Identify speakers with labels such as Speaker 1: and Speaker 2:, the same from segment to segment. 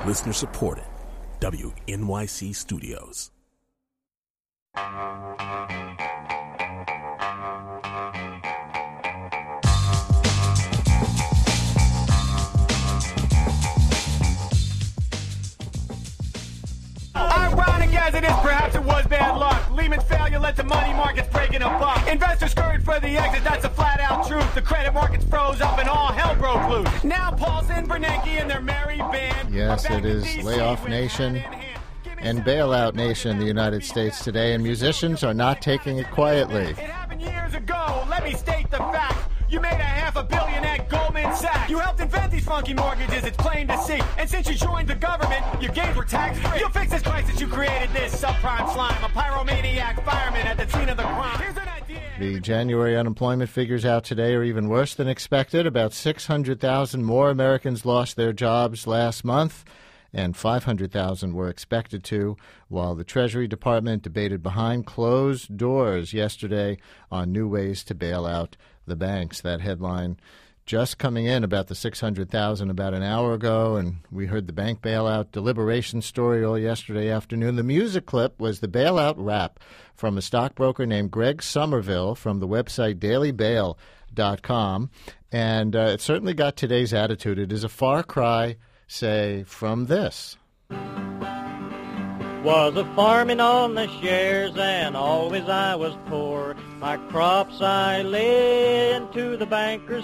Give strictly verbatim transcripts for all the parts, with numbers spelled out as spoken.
Speaker 1: Listener supported. W N Y C Studios.
Speaker 2: Ironic as it is, perhaps it was bad luck. Lehman's failure led to money markets breaking a buck. Investors scurried for the exit, that's a flat-out truth. The credit markets froze up and all hell broke loose. Now Paulson, Bernanke, and their merry band.
Speaker 3: Yes, it is Layoff Nation and Bailout Nation, the United States today, and musicians are not taking it quietly.
Speaker 2: It happened years ago. Let me state the facts. You made a half a billion at Goldman Sachs. You helped invent these funky mortgages, it's plain to see. And since you joined the government, your gains were tax-free. You'll fix this crisis, you created this subprime slime. A pyromaniac fireman at the scene of the crime. Here's an idea.
Speaker 3: The January unemployment figures out today are even worse than expected. About six hundred thousand more Americans lost their jobs last month, and five hundred thousand were expected to, while the Treasury Department debated behind closed doors yesterday on new ways to bail out the banks. That headline just coming in about the six hundred thousand about an hour ago, and we heard the bank bailout deliberation story all yesterday afternoon. The music clip was the bailout rap from a stockbroker named Greg Somerville from the website daily bail dot com, and uh, it certainly got today's attitude. It is a far cry, say, from this.
Speaker 4: Was a farming on the shares, and always I was poor. My crops I lent to the banker's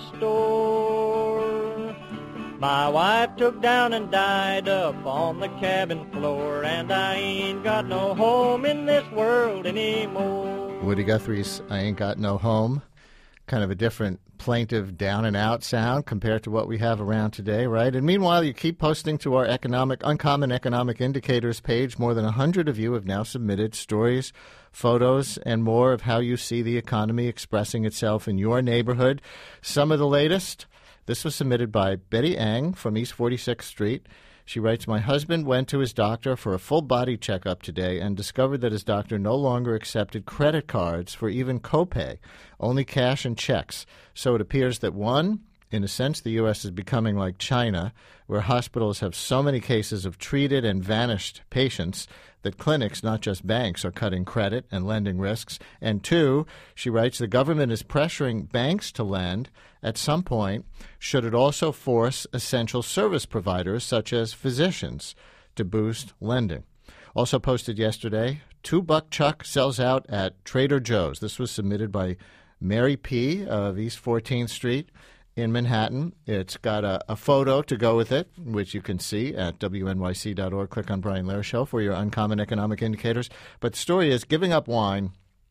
Speaker 4: store. My wife took down and died up on the cabin floor, and I ain't got no home in this world anymore.
Speaker 3: Woody Guthrie's I Ain't Got No Home. Kind of a different plaintive down-and-out sound compared to what we have around today, right? And meanwhile, you keep posting to our economic, Uncommon Economic Indicators page. More than one hundred of you have now submitted stories, photos, and more of how you see the economy expressing itself in your neighborhood. Some of the latest, this was submitted by Betty Ang from East forty-sixth Street. She writes, my husband went to his doctor for a full-body checkup today and discovered that his doctor no longer accepted credit cards for even copay, only cash and checks. So it appears that, one, in a sense, the U S is becoming like China, where hospitals have so many cases of treated and vanished patients that clinics, not just banks, are cutting credit and lending risks. And two, she writes, the government is pressuring banks to lend. At some point, should it also force essential service providers, such as physicians, to boost lending? Also posted yesterday, two-buck chuck sells out at Trader Joe's. This was submitted by Mary P. of East fourteenth Street in Manhattan. It's got a, a photo to go with it, which you can see at W N Y C dot org. Click on Brian Lehrer Show for your Uncommon Economic Indicators. But the story is, giving up wine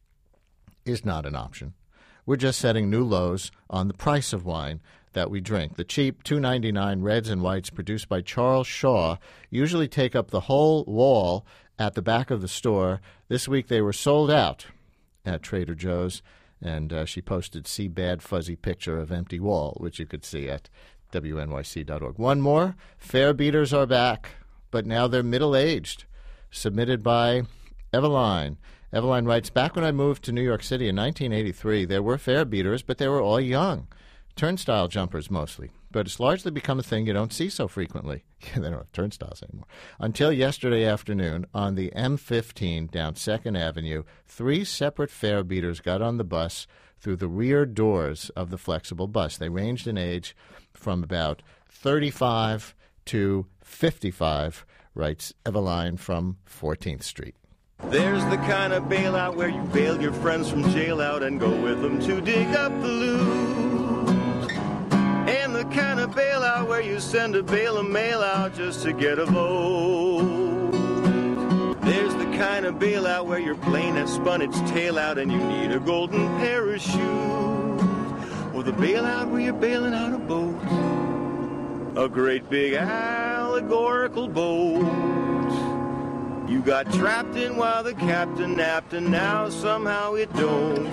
Speaker 3: is not an option. We're just setting new lows on the price of wine that we drink. The cheap two ninety-nine reds and whites produced by Charles Shaw usually take up the whole wall at the back of the store. This week they were sold out at Trader Joe's. And uh, she posted, see bad fuzzy picture of empty wall, which you could see at W N Y C dot org. One more, fare beaters are back, but now they're middle-aged. Submitted by Eveline. Eveline writes, back when I moved to New York City in nineteen eighty-three, there were fare beaters, but they were all young. Turnstile jumpers mostly. But it's largely become a thing you don't see so frequently. They don't have turnstiles anymore. Until yesterday afternoon, on the M fifteen down second Avenue, three separate fare beaters got on the bus through the rear doors of the flexible bus. They ranged in age from about thirty-five to fifty-five, writes Eveline from fourteenth Street.
Speaker 5: There's the kind of bailout where you bail your friends from jail out and go with them to dig up the loot. And the kind of bailout where you send a bale of mail out just to get a vote. There's the kind of bailout where your plane has spun its tail out and you need a golden parachute. Or the bailout where you're bailing out a boat. A great big allegorical boat. You got trapped in while the captain napped, and now somehow it don't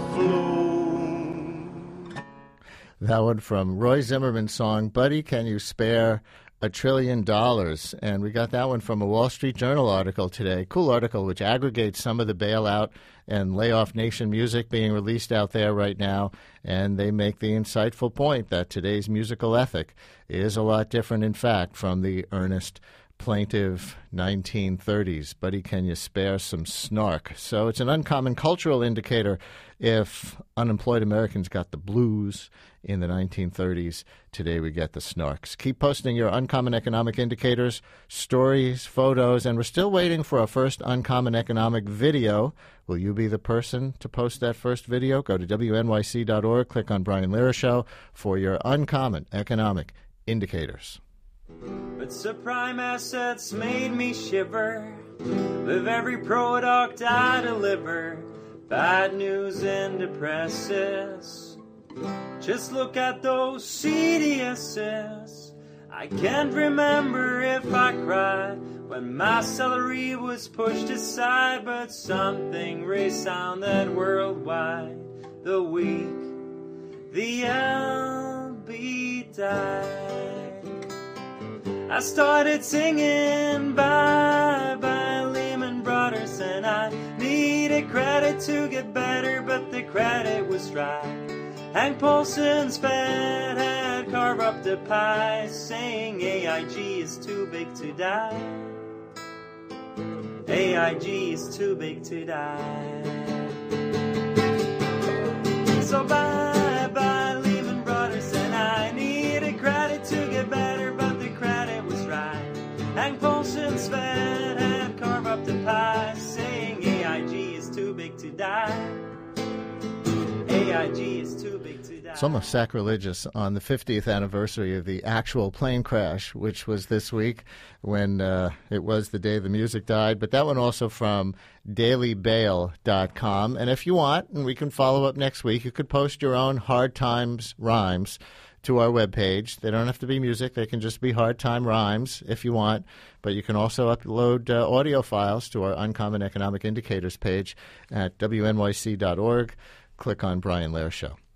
Speaker 5: float.
Speaker 3: That one from Roy Zimmerman's song, Buddy, Can You Spare a Trillion Dollars? And we got that one from a Wall Street Journal article today. Cool article which aggregates some of the bailout and layoff nation music being released out there right now. And they make the insightful point that today's musical ethic is a lot different, in fact, from the earnest plaintive nineteen thirties. Buddy, can you spare some snark? So it's an uncommon cultural indicator if unemployed Americans got the blues in the nineteen thirties. Today we get the snarks. Keep posting your uncommon economic indicators, stories, photos, and we're still waiting for our first uncommon economic video. Will you be the person to post that first video? Go to W N Y C dot org, click on Brian Lehrer Show for your uncommon economic indicators.
Speaker 6: But subprime assets made me shiver with every product I deliver. Bad news and depresses. Just look at those C D Ss. I can't remember if I cried when my salary was pushed aside, but something resounded worldwide. The weak, the L B died. I started singing Bye Bye Lehman Brothers, and I needed credit to get better, but the credit was dry. Hank Paulson's Fed had carved up the pie, saying A I G is too big to die. A I G is too big to die. So bye bye Lehman Brothers, and I needed credit to get better, but the credit was dry. Hank Paulson's Fed had carved up the pie, saying A I G is too big to die. A I G is too big to die.
Speaker 3: It's almost sacrilegious on the fiftieth anniversary of the actual plane crash, which was this week when uh, it was the day the music died. But that one also from daily bail dot com. And if you want, and we can follow up next week, you could post your own hard times rhymes to our webpage. They don't have to be music. They can just be hard time rhymes if you want. But you can also upload uh, audio files to our Uncommon Economic Indicators page at W N Y C dot org. Click on Brian Lehrer Show.